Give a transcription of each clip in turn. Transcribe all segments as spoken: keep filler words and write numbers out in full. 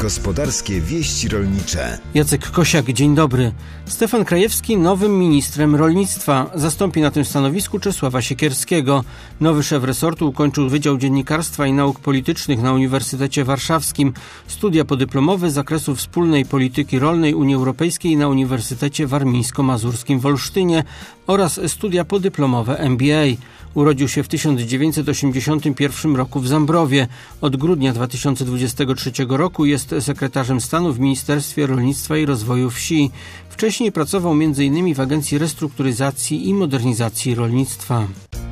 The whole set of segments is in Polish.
Gospodarskie wieści rolnicze. Jacek Kosiak, dzień dobry. Stefan Krajewski nowym ministrem rolnictwa. Zastąpi na tym stanowisku Czesława Siekierskiego. Nowy szef resortu ukończył Wydział Dziennikarstwa i Nauk Politycznych na Uniwersytecie Warszawskim. Studia podyplomowe z zakresu wspólnej polityki rolnej Unii Europejskiej na Uniwersytecie Warmińsko-Mazurskim w Olsztynie oraz studia podyplomowe M B A. Urodził się w tysiąc dziewięćset osiemdziesiątym pierwszym roku w Zambrowie. Od grudnia dwa tysiące dwudziestego trzeciego roku jest sekretarzem stanu w Ministerstwie Rolnictwa i Rozwoju Wsi. Wcześniej pracował między innymi w Agencji Restrukturyzacji i Modernizacji Rolnictwa.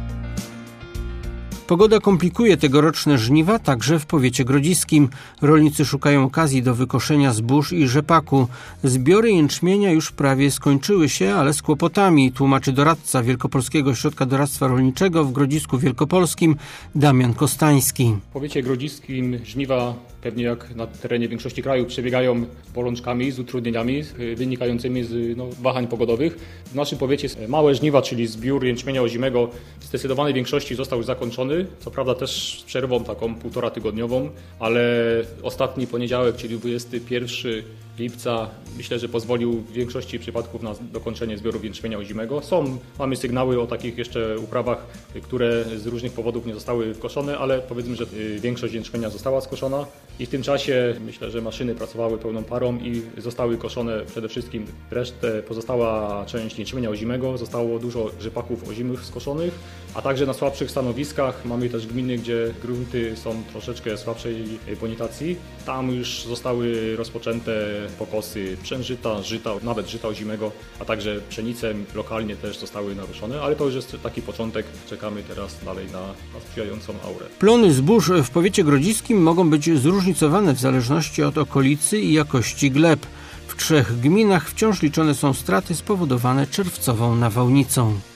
Pogoda komplikuje tegoroczne żniwa także w powiecie grodziskim. Rolnicy szukają okazji do wykoszenia zbóż i rzepaku. Zbiory jęczmienia już prawie skończyły się, ale z kłopotami, tłumaczy doradca Wielkopolskiego Ośrodka Doradztwa Rolniczego w Grodzisku Wielkopolskim Damian Kostański. W powiecie grodziskim żniwa, pewnie jak na terenie większości kraju, przebiegają bolączkami, z utrudnieniami wynikającymi z no, wahań pogodowych. W naszym powiecie małe żniwa, czyli zbiór jęczmienia ozimego w zdecydowanej większości został już zakończony. Co prawda też z przerwą taką półtora tygodniową, ale ostatni poniedziałek, czyli dwudziestego pierwszego lipca, myślę, że pozwolił w większości przypadków na dokończenie zbiorów jęczmienia ozimego. Są, mamy sygnały o takich jeszcze uprawach, które z różnych powodów nie zostały koszone, ale powiedzmy, że większość jęczmienia została skoszona i w tym czasie myślę, że maszyny pracowały pełną parą i zostały koszone przede wszystkim resztę, pozostała część jęczmienia ozimego, zostało dużo rzepaków ozimych skoszonych, a także na słabszych stanowiskach mamy też gminy, gdzie grunty są troszeczkę słabszej bonitacji. Tam już zostały rozpoczęte pokosy pszeniżyta, żyta, nawet żyta ozimego, a także pszenice lokalnie też zostały naruszone, ale to już jest taki początek. Czekamy teraz dalej na, na sprzyjającą aurę. Plony zbóż w powiecie grodziskim mogą być zróżnicowane w zależności od okolicy i jakości gleb. W trzech gminach wciąż liczone są straty spowodowane czerwcową nawałnicą.